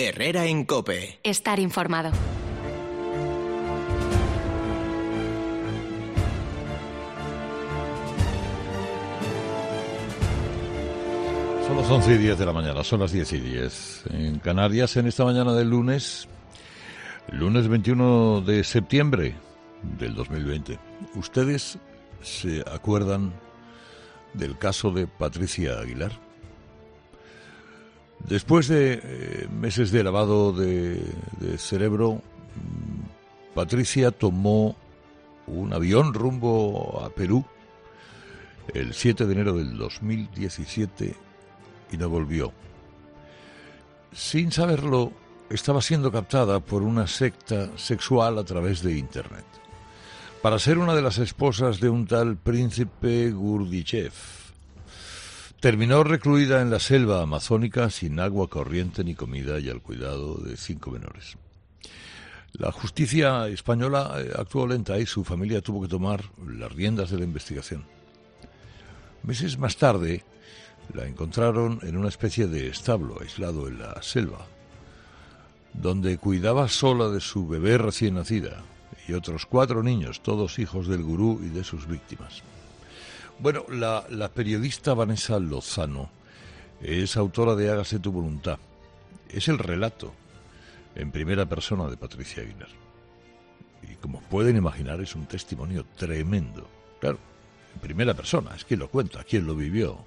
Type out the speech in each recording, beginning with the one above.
Herrera en COPE. Estar informado. Son las 11:10 de la mañana, son las 10:10 en Canarias, en esta mañana del lunes 21 de septiembre del 2020. ¿Ustedes se acuerdan del caso de Patricia Aguilar? Después de meses de lavado de cerebro, Patricia tomó un avión rumbo a Perú el 7 de enero del 2017 y no volvió. Sin saberlo, estaba siendo captada por una secta sexual a través de Internet, para ser una de las esposas de un tal príncipe Gurdjieff. Terminó recluida en la selva amazónica sin agua corriente ni comida y al cuidado de 5 menores. La justicia española actuó lenta y su familia tuvo que tomar las riendas de la investigación. Meses más tarde, la encontraron en una especie de establo aislado en la selva, donde cuidaba sola de su bebé recién nacida y otros 4 niños, todos hijos del gurú y de sus víctimas. Bueno, la periodista Vanessa Lozano es autora de Hágase tu voluntad. Es el relato en primera persona de Patricia Aguilar. Y como pueden imaginar, es un testimonio tremendo. Claro, en primera persona, es quien lo cuenta, quien lo vivió.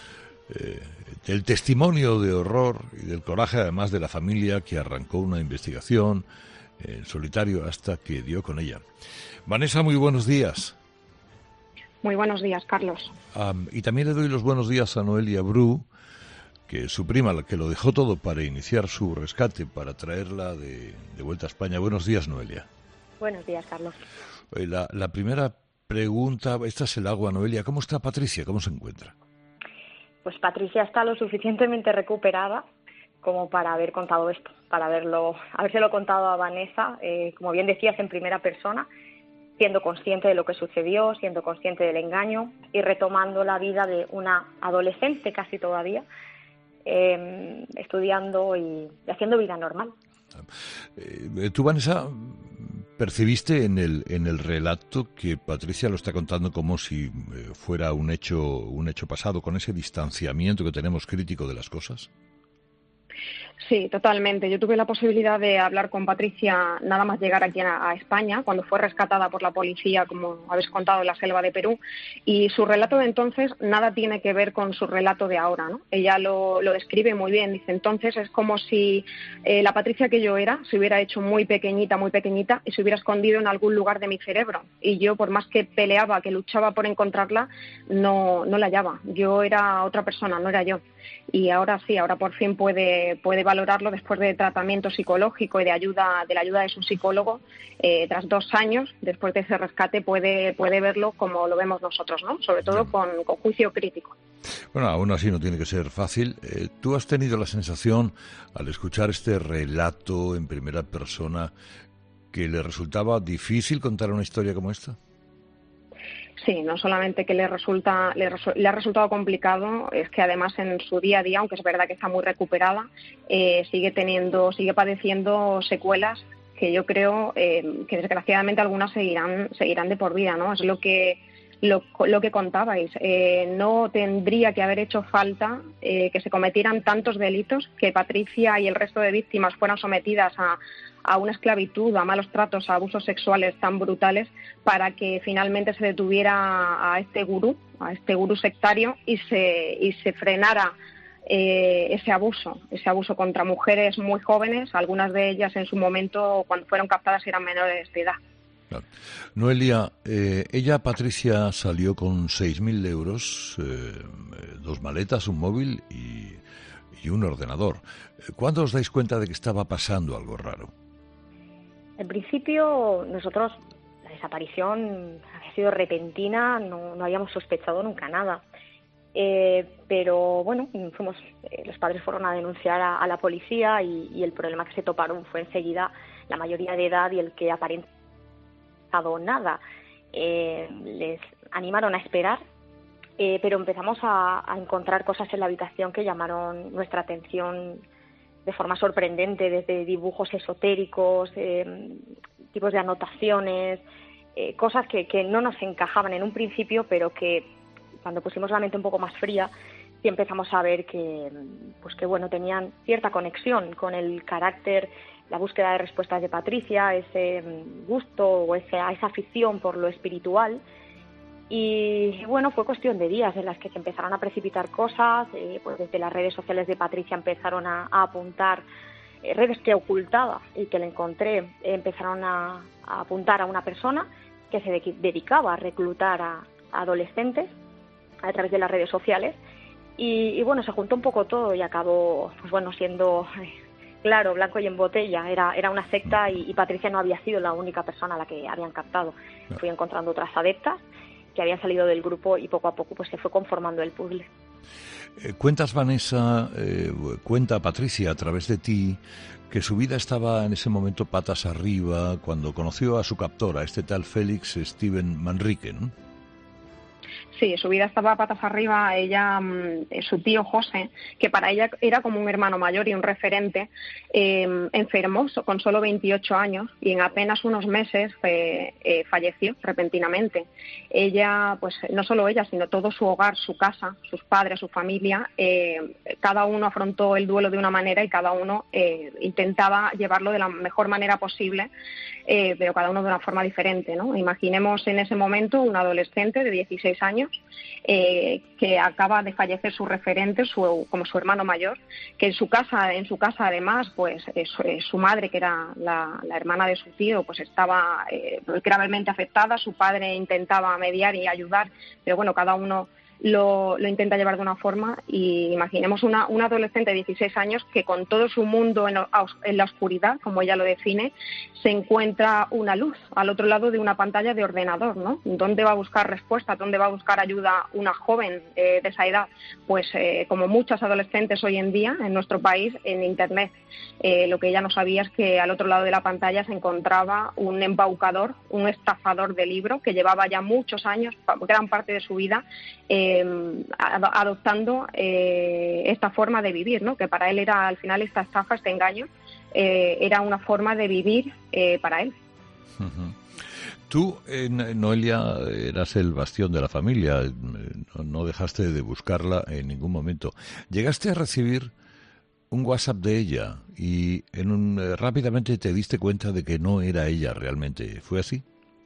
El testimonio de horror y del coraje, además, de la familia que arrancó una investigación en solitario hasta que dio con ella. Vanessa, muy buenos días. Muy buenos días, Carlos. Y también le doy los buenos días a Noelia Bru, que es su prima, la que lo dejó todo para iniciar su rescate, para traerla de vuelta a España. Buenos días, Noelia. Buenos días, Carlos. La primera pregunta, esta es el agua, Noelia. ¿Cómo está Patricia? ¿Cómo se encuentra? Pues Patricia está lo suficientemente recuperada como para haber contado esto, para habérselo contado a Vanessa, como bien decías, en primera persona, siendo consciente de lo que sucedió, siendo consciente del engaño y retomando la vida de una adolescente casi todavía, estudiando y haciendo vida normal. Tú, Vanessa, percibiste en el relato que Patricia lo está contando como si fuera un hecho pasado, con ese distanciamiento que tenemos crítico de las cosas. Sí, totalmente. Yo tuve la posibilidad de hablar con Patricia nada más llegar aquí a España, cuando fue rescatada por la policía, como habéis contado, en la selva de Perú, y su relato de entonces nada tiene que ver con su relato de ahora, ¿no? Ella lo describe muy bien. Dice, entonces es como si la Patricia que yo era se hubiera hecho muy pequeñita y se hubiera escondido en algún lugar de mi cerebro. Y yo, por más que peleaba, que luchaba por encontrarla, no la hallaba. Yo era otra persona, no era yo. Y ahora sí, ahora por fin puede valorarlo después de tratamiento psicológico y de la ayuda de su psicólogo. Tras 2 años, después de ese rescate, puede verlo como lo vemos nosotros, ¿no? Sobre todo con juicio crítico. Bueno, aún así no tiene que ser fácil. ¿Tú has tenido la sensación, al escuchar este relato en primera persona, que le resultaba difícil contar una historia como esta? Sí, no solamente que le ha resultado complicado, es que además en su día a día, aunque es verdad que está muy recuperada, sigue padeciendo secuelas que yo creo que desgraciadamente algunas seguirán de por vida, ¿no? Es lo que contabais. No tendría que haber hecho falta que se cometieran tantos delitos, que Patricia y el resto de víctimas fueran sometidas a una esclavitud, a malos tratos, a abusos sexuales tan brutales, para que finalmente se detuviera a este gurú sectario y se frenara ese abuso contra mujeres muy jóvenes, algunas de ellas en su momento, cuando fueron captadas, eran menores de edad. Claro. Noelia, Patricia, salió con 6.000 euros, 2 maletas, un móvil y un ordenador. ¿Cuándo os dais cuenta de que estaba pasando algo raro? En principio, nosotros, la desaparición había sido repentina, no habíamos sospechado nunca nada. Pero bueno, los padres fueron a denunciar a la policía y el problema que se toparon fue enseguida la mayoría de edad y el que aparentemente nada. Les animaron a esperar, pero empezamos a encontrar cosas en la habitación que llamaron nuestra atención de forma sorprendente, desde dibujos esotéricos, tipos de anotaciones, cosas que no nos encajaban en un principio, pero que cuando pusimos la mente un poco más fría, sí empezamos a ver que bueno, tenían cierta conexión con el carácter, la búsqueda de respuestas de Patricia, ese gusto o esa afición por lo espiritual. Y bueno, fue cuestión de días en las que se empezaron a precipitar cosas, pues desde las redes sociales de Patricia empezaron a apuntar redes que ocultaba y que le encontré, empezaron a apuntar a una persona que se dedicaba a reclutar a adolescentes a través de las redes sociales y bueno, se juntó un poco todo y acabó pues bueno, siendo claro, blanco y en botella, era una secta y Patricia no había sido la única persona a la que habían captado. Fui encontrando otras adeptas que habían salido del grupo y poco a poco pues se fue conformando el puzzle. Cuentas, Vanessa, cuenta Patricia a través de ti que su vida estaba en ese momento patas arriba cuando conoció a su captor, a este tal Félix Steven Manrique, ¿no? Sí, su vida estaba patas arriba. Ella, su tío José, que para ella era como un hermano mayor y un referente, enfermó con solo 28 años y en apenas unos meses falleció repentinamente. Ella, pues no solo ella, sino todo su hogar, su casa, sus padres, su familia, cada uno afrontó el duelo de una manera y cada uno intentaba llevarlo de la mejor manera posible, pero cada uno de una forma diferente, ¿no? Imaginemos en ese momento un adolescente de 16 años que acaba de fallecer su referente, como su hermano mayor, que en su casa además, pues su madre, que era la hermana de su tío, pues estaba gravemente afectada. Su padre intentaba mediar y ayudar, pero bueno, cada uno lo intenta llevar de una forma. Y imaginemos un adolescente de 16 años que con todo su mundo en la oscuridad, como ella lo define, se encuentra una luz al otro lado de una pantalla de ordenador, ¿no? ¿Dónde va a buscar respuesta? ¿Dónde va a buscar ayuda una joven de esa edad? Pues como muchas adolescentes hoy en día en nuestro país, en Internet. Lo que ella no sabía es que al otro lado de la pantalla se encontraba un embaucador, un estafador de libro que llevaba ya muchos años, gran parte de su vida, adoptando esta forma de vivir, ¿no? Que para él era, al final, esta estafa, este engaño, era una forma de vivir para él. Uh-huh. Tú, Noelia, eras el bastión de la familia, no dejaste de buscarla en ningún momento. Llegaste a recibir un WhatsApp de ella y rápidamente te diste cuenta de que no era ella realmente. ¿Fue así?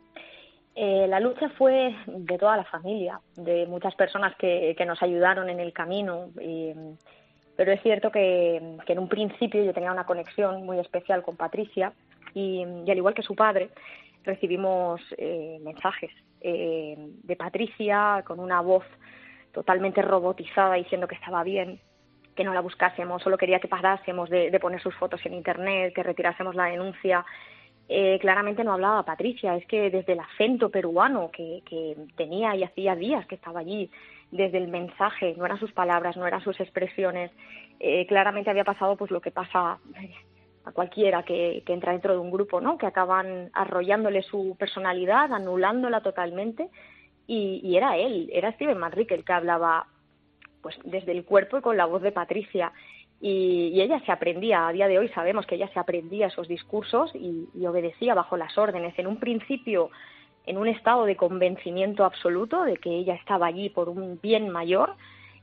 La lucha fue de toda la familia, de muchas personas que nos ayudaron en el camino, pero es cierto que en un principio yo tenía una conexión muy especial con Patricia y al igual que su padre recibimos mensajes de Patricia con una voz totalmente robotizada diciendo que estaba bien, que no la buscásemos, solo quería que parásemos de poner sus fotos en Internet, que retirásemos la denuncia. Claramente no hablaba Patricia, es que desde el acento peruano que tenía y hacía días que estaba allí, desde el mensaje, no eran sus palabras, no eran sus expresiones, claramente había pasado pues lo que pasa a cualquiera que entra dentro de un grupo, ¿no? Que acaban arrollándole su personalidad, anulándola totalmente, y era él, era Steven Manrique el que hablaba pues desde el cuerpo y con la voz de Patricia. Y ella se aprendía, a día de hoy sabemos que ella se aprendía esos discursos y obedecía bajo las órdenes. En un principio, en un estado de convencimiento absoluto de que ella estaba allí por un bien mayor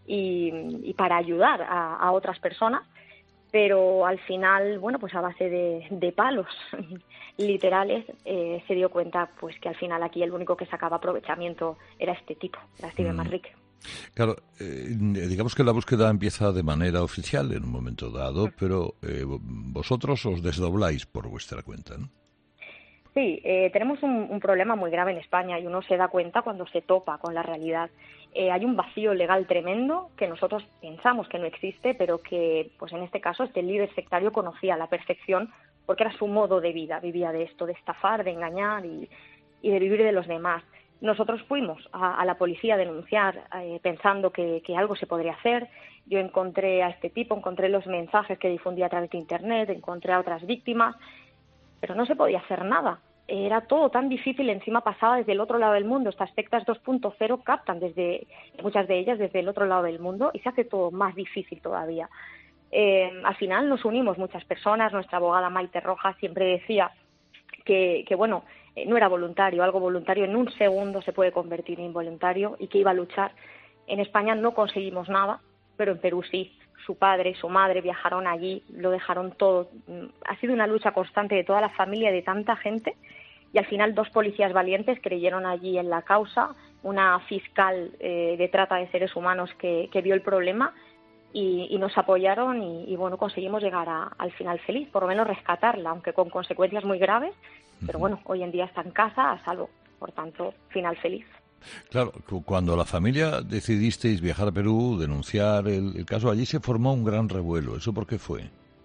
y para ayudar a otras personas, pero al final, bueno, pues a base de palos literales, se dio cuenta pues que al final aquí el único que sacaba aprovechamiento era este tipo, era Steven Manrique. Claro, digamos que la búsqueda empieza de manera oficial en un momento dado, pero vosotros os desdobláis por vuestra cuenta, ¿no? Sí, tenemos un problema muy grave en España y uno se da cuenta cuando se topa con la realidad. Hay un vacío legal tremendo que nosotros pensamos que no existe, pero que, pues en este caso, este líder sectario conocía a la perfección porque era su modo de vida, vivía de esto, de estafar, de engañar y de vivir de los demás. Nosotros fuimos a la policía a denunciar pensando que algo se podría hacer. Yo encontré a este tipo, encontré los mensajes que difundía a través de Internet, encontré a otras víctimas, pero no se podía hacer nada. Era todo tan difícil, encima pasaba desde el otro lado del mundo. Estas sectas 2.0 captan muchas de ellas desde el otro lado del mundo y se hace todo más difícil todavía. Al final nos unimos muchas personas. Nuestra abogada Maite Rojas siempre decía que bueno, no era voluntario, algo voluntario en un segundo se puede convertir en involuntario, y que iba a luchar. En España no conseguimos nada, pero en Perú sí. Su padre y su madre viajaron allí, lo dejaron todo. Ha sido una lucha constante de toda la familia, de tanta gente, y al final 2 policías valientes creyeron allí en la causa, una fiscal de trata de seres humanos que vio el problema y nos apoyaron, y bueno, conseguimos llegar al final feliz, por lo menos rescatarla, aunque con consecuencias muy graves, pero bueno, hoy en día está en casa a salvo, por tanto, final feliz. Claro, cuando la familia decidisteis viajar a Perú, denunciar el caso, allí se formó un gran revuelo. ¿Eso por qué fue?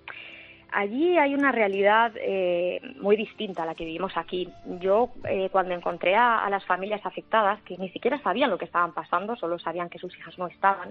Allí hay una realidad muy distinta a la que vivimos aquí. Yo, cuando encontré a las familias afectadas, que ni siquiera sabían lo que estaban pasando, solo sabían que sus hijas no estaban,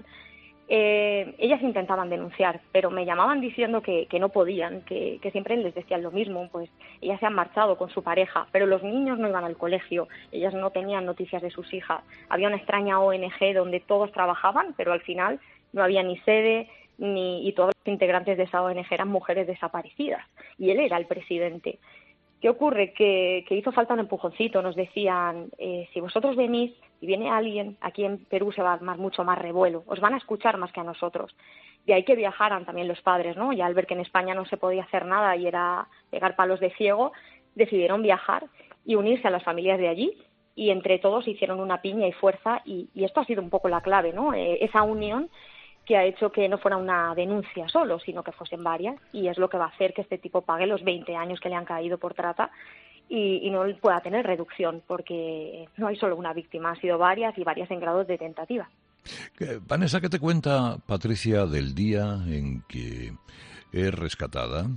ellas intentaban denunciar, pero me llamaban diciendo que no podían, que siempre les decían lo mismo, pues ellas se han marchado con su pareja, pero los niños no iban al colegio, ellas no tenían noticias de sus hijas. Había una extraña ONG donde todos trabajaban, pero al final no había ni sede, y todos los integrantes de esa ONG eran mujeres desaparecidas, y él era el presidente. ¿Qué ocurre? Que hizo falta un empujoncito. Nos decían, si vosotros venís y viene alguien, aquí en Perú se va a armar mucho más revuelo, os van a escuchar más que a nosotros. De ahí que viajaran también los padres, ¿no? Ya al ver que en España no se podía hacer nada y era pegar palos de ciego, decidieron viajar y unirse a las familias de allí, y entre todos hicieron una piña y fuerza, y esto ha sido un poco la clave, ¿no? Esa unión que ha hecho que no fuera una denuncia solo, sino que fuesen varias, y es lo que va a hacer que este tipo pague los 20 años que le han caído por trata y no pueda tener reducción, porque no hay solo una víctima, han sido varias, y varias en grados de tentativa. Vanessa, ¿qué te cuenta Patricia del día en que es rescatada?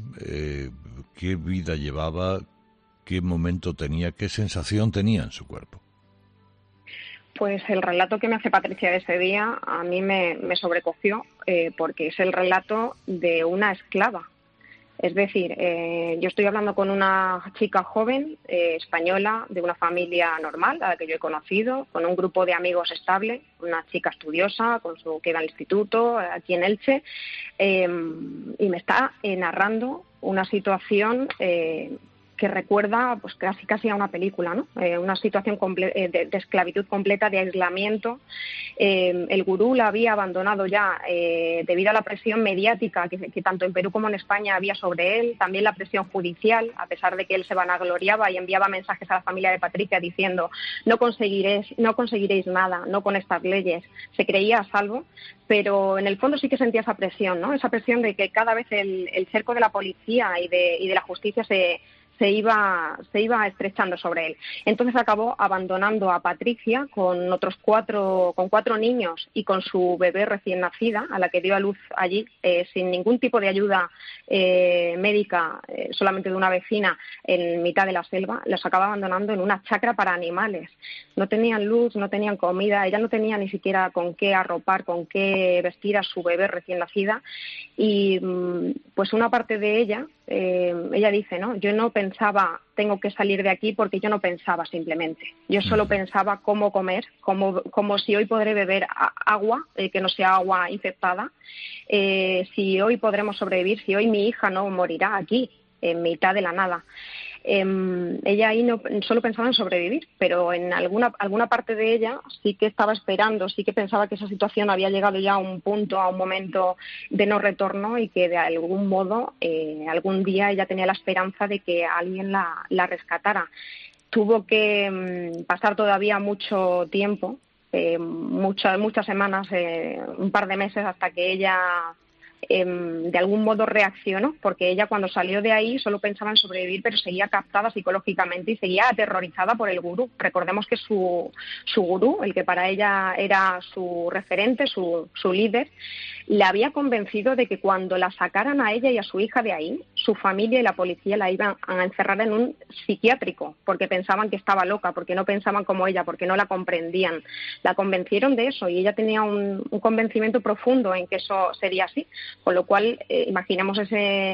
¿Qué vida llevaba? ¿Qué momento tenía? ¿Qué sensación tenía en su cuerpo? Pues el relato que me hace Patricia de ese día a mí me sobrecogió, porque es el relato de una esclava. Es decir, yo estoy hablando con una chica joven, española, de una familia normal, a la que yo he conocido, con un grupo de amigos estable, una chica estudiosa, que iba al instituto, aquí en Elche, y me está narrando una situación que recuerda pues casi a una película, ¿no? Una situación de esclavitud completa, de aislamiento. El gurú la había abandonado ya debido a la presión mediática que tanto en Perú como en España había sobre él, también la presión judicial, a pesar de que él se vanagloriaba y enviaba mensajes a la familia de Patricia diciendo no conseguiréis nada, no con estas leyes. Se creía a salvo, pero en el fondo sí que sentía esa presión, ¿no? Esa presión de que cada vez el cerco de la policía y de la justicia se iba estrechando sobre él. Entonces acabó abandonando a Patricia con cuatro niños y con su bebé recién nacida, a la que dio a luz allí, sin ningún tipo de ayuda médica, solamente de una vecina en mitad de la selva. Los acaba abandonando en una chacra para animales. No tenían luz, no tenían comida, ella no tenía ni siquiera con qué arropar, con qué vestir a su bebé recién nacida. Y pues una parte de ella dice, ¿no? Yo no pensaba, tengo que salir de aquí, porque yo no pensaba simplemente. Yo solo pensaba cómo comer, como si hoy podré beber agua, que no sea agua infectada, si hoy podremos sobrevivir, si hoy mi hija no morirá aquí, en mitad de la nada. Ella ahí no solo pensaba en sobrevivir, pero en alguna parte de ella sí que estaba esperando, sí que pensaba que esa situación había llegado ya a un punto, a un momento de no retorno, y que de algún modo, algún día ella tenía la esperanza de que alguien la rescatara. Tuvo que pasar todavía mucho tiempo, muchas semanas, un par de meses, hasta que ella de algún modo reaccionó, porque ella cuando salió de ahí solo pensaba en sobrevivir, pero seguía captada psicológicamente y seguía aterrorizada por el gurú. Recordemos que su gurú, el que para ella era su referente, su líder, le había convencido de que cuando la sacaran a ella y a su hija de ahí, su familia y la policía la iban a encerrar en un psiquiátrico, porque pensaban que estaba loca, porque no pensaban como ella, porque no la comprendían. La convencieron de eso, y ella tenía un convencimiento profundo en que eso sería así. Con lo cual, imaginemos ese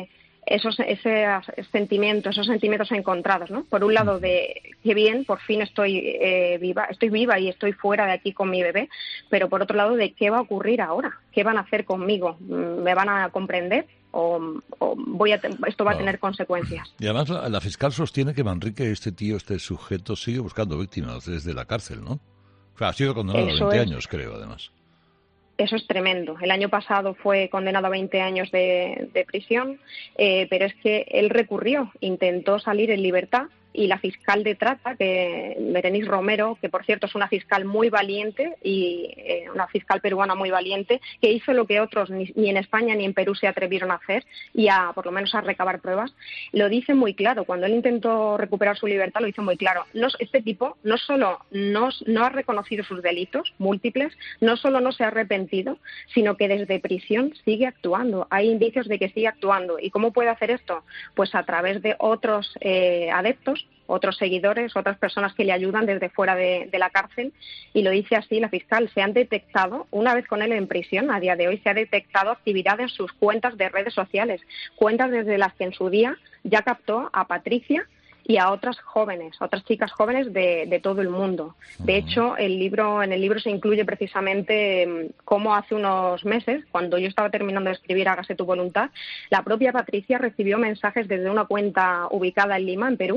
esos sentimientos encontrados, ¿no? Por un lado de qué bien, por fin estoy viva y estoy fuera de aquí con mi bebé, pero por otro lado de qué va a ocurrir ahora, qué van a hacer conmigo, me van a comprender o esto va a tener consecuencias. Y además la fiscal sostiene que Manrique, este sujeto, sigue buscando víctimas desde la cárcel, ¿no? O sea, ha sido condenado a 20 años, creo, además. Eso es tremendo. El año pasado fue condenado a 20 años de prisión, pero es que él recurrió, intentó salir en libertad y la fiscal de trata, Berenice Romero, que por cierto es una fiscal muy valiente y una fiscal peruana muy valiente, que hizo lo que otros ni en España ni en Perú se atrevieron a hacer y por lo menos a recabar pruebas, lo dice muy claro. Cuando él intentó recuperar su libertad lo hizo muy claro. Este tipo no solo no ha reconocido sus delitos múltiples, no solo no se ha arrepentido, sino que desde prisión sigue actuando. Hay indicios de que sigue actuando. ¿Y cómo puede hacer esto? Pues a través de otros adeptos, otros seguidores, otras personas que le ayudan desde fuera de la cárcel, y lo dice así la fiscal. Se han detectado, una vez con él en prisión, a día de hoy, se ha detectado actividad en sus cuentas de redes sociales, cuentas desde las que en su día ya captó a Patricia y a otras chicas jóvenes de todo el mundo. De hecho, en el libro se incluye precisamente cómo hace unos meses, cuando yo estaba terminando de escribir Hágase tu voluntad, la propia Patricia recibió mensajes desde una cuenta ubicada en Lima, en Perú,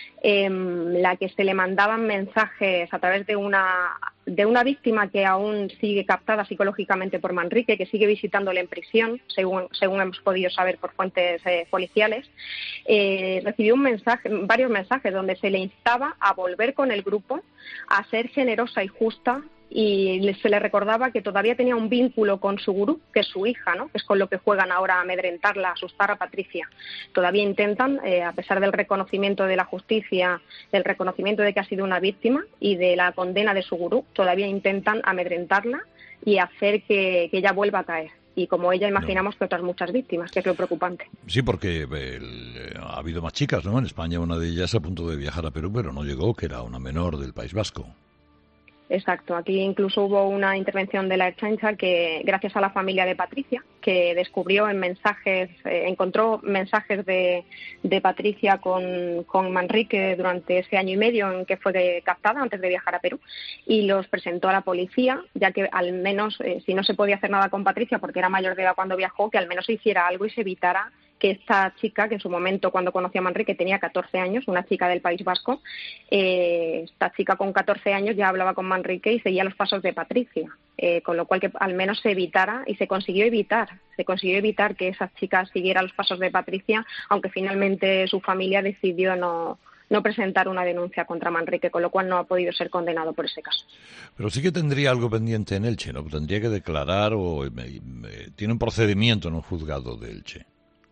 la que se le mandaban mensajes a través de una víctima que aún sigue captada psicológicamente por Manrique, que sigue visitándole en prisión, según hemos podido saber por fuentes policiales. Recibió varios mensajes donde se le instaba a volver con el grupo, a ser generosa y justa, y se le recordaba que todavía tenía un vínculo con su gurú, que es su hija, ¿no? Que es con lo que juegan ahora a amedrentarla, a asustar a Patricia. Todavía intentan, a pesar del reconocimiento de la justicia, del reconocimiento de que ha sido una víctima y de la condena de su gurú, todavía intentan amedrentarla y hacer que ella vuelva a caer. Y como ella, imaginamos que otras muchas víctimas, que es lo preocupante. Sí, porque ha habido más chicas, ¿no? En España una de ellas a punto de viajar a Perú, pero no llegó, que era una menor del País Vasco. Exacto, aquí incluso hubo una intervención de la Ertzaintza que, gracias a la familia de Patricia, que descubrió encontró mensajes de Patricia con Manrique durante ese año y medio en que fue captada antes de viajar a Perú, y los presentó a la policía, ya que al menos, si no se podía hacer nada con Patricia porque era mayor de edad cuando viajó, que al menos se hiciera algo y se evitara que esta chica, que en su momento cuando conoció a Manrique tenía 14 años, una chica del País Vasco, esta chica con 14 años ya hablaba con Manrique y seguía los pasos de Patricia, con lo cual que al menos se evitara, y se consiguió evitar que esa chica siguiera los pasos de Patricia, aunque finalmente su familia decidió no presentar una denuncia contra Manrique, con lo cual no ha podido ser condenado por ese caso. Pero sí que tendría algo pendiente en Elche, ¿no? Tendría que declarar tiene un procedimiento en un juzgado de Elche.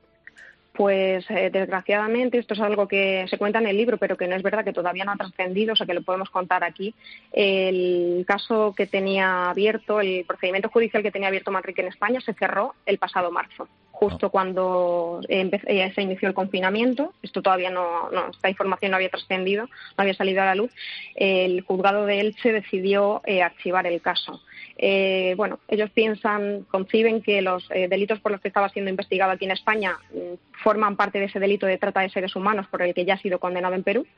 Pues desgraciadamente, esto es algo que se cuenta en el libro, pero que no es verdad, que todavía no ha trascendido, o sea que lo podemos contar aquí. El caso que tenía abierto, el procedimiento judicial que tenía abierto Manrique en España se cerró el pasado marzo, justo cuando se inició el confinamiento. Esto todavía esta información no había trascendido, no había salido a la luz. El juzgado de Elche decidió archivar el caso. Ellos conciben que los delitos por los que estaba siendo investigado aquí en España forman parte de ese delito de trata de seres humanos por el que ya ha sido condenado en Perú,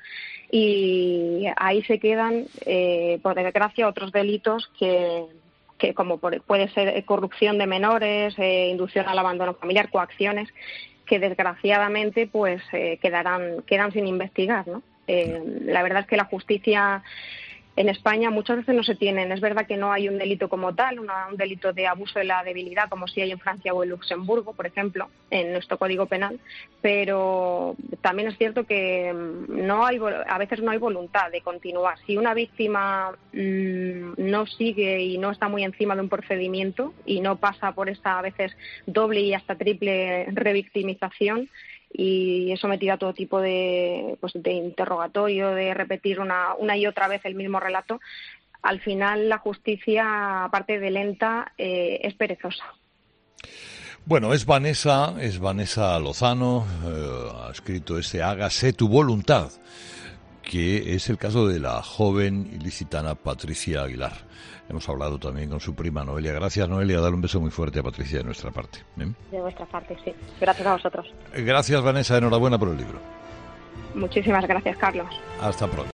y ahí se quedan, por desgracia, otros delitos que como puede ser corrupción de menores, inducción al abandono familiar, coacciones, que desgraciadamente pues quedan sin investigar, ¿no? La verdad es que la justicia en España muchas veces no se tienen. Es verdad que no hay un delito como tal, un delito de abuso de la debilidad, como sí hay en Francia o en Luxemburgo, por ejemplo, en nuestro Código Penal, pero también es cierto que a veces no hay voluntad de continuar. Si una víctima no sigue y no está muy encima de un procedimiento y no pasa por esa a veces doble y hasta triple revictimización, y es sometida a todo tipo de interrogatorio, de repetir una y otra vez el mismo relato, al final la justicia, aparte de lenta, es perezosa. Bueno, es Vanessa Lozano, ha escrito Hágase tu voluntad, que es el caso de la joven ilicitana Patricia Aguilar. Hemos hablado también con su prima Noelia. Gracias, Noelia. Dale un beso muy fuerte a Patricia de nuestra parte. De vuestra parte, sí. Gracias a vosotros. Gracias, Vanessa. Enhorabuena por el libro. Muchísimas gracias, Carlos. Hasta pronto.